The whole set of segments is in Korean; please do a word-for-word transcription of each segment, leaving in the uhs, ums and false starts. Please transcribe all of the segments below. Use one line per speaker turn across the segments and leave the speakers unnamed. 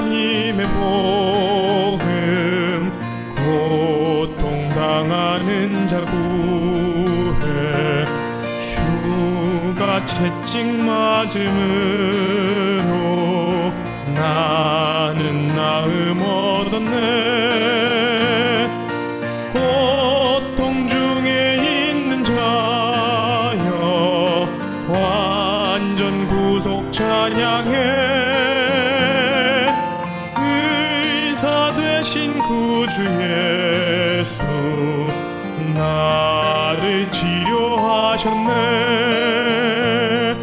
하나님의 복음, 고통당하는 자 구해. 주가 채찍 맞음으로 나는 나음 얻었네. 고통 중에 있는 자여 완전 구속 찬양해. 의사 되신 구주 예수 나를 치료하셨네.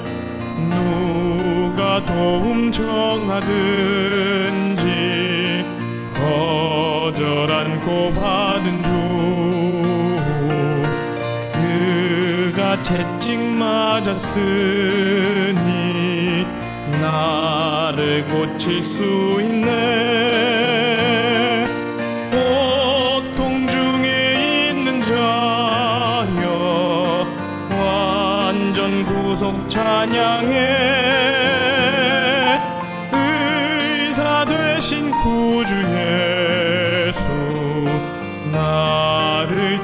누가 도움 청하든지 거절 않고 받은 주. 그가 채찍 맞았으니 나를 고칠 수 있네. 고통 중에 있는 자여 완전 구속 찬양해. 의사 되신 구주 예수 나를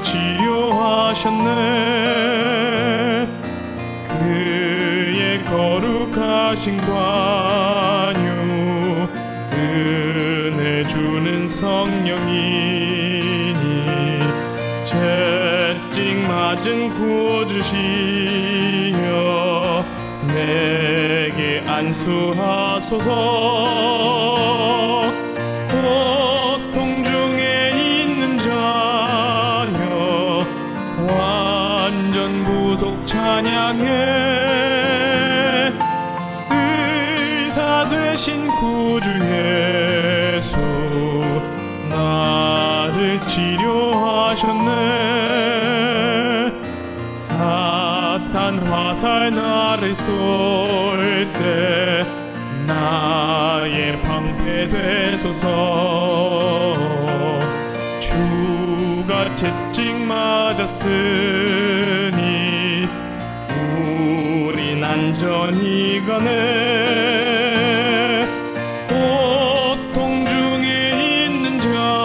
치료하셨네. 그의 거룩하신 관유 은혜 주는 성령이니 채찍 맞은 구주시여 내게 안수하소서. 고통 중에 있는 자여 완전 구속 찬양해. 의사 되신 구주 예수 나를 치료하셨네. 사탄 화살 나를 쏠 때 나의 방패 되소서. 주가 채찍 맞았으니 우린 안전히 가네. 고통 중에 있는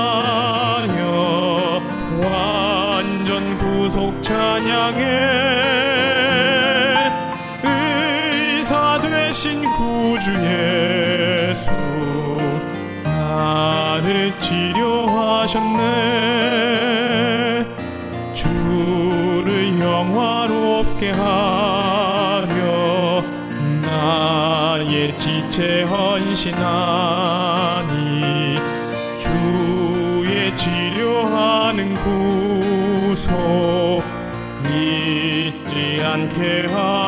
자여 완전 구속 찬양해. 의사 되신 구주 예수 나를 치료하셨네. 주를 영화롭게 하려 나의 지체 헌신하니 주의 치료하는 구속 잊지 않게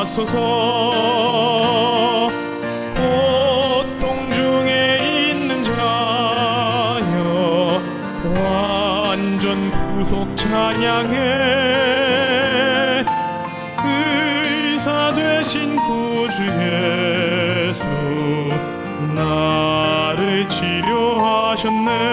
하소서. 고통 중에 있는 자여 완전 구속 찬양해. 의사 되신 구주 예수 나를 치료하셨네.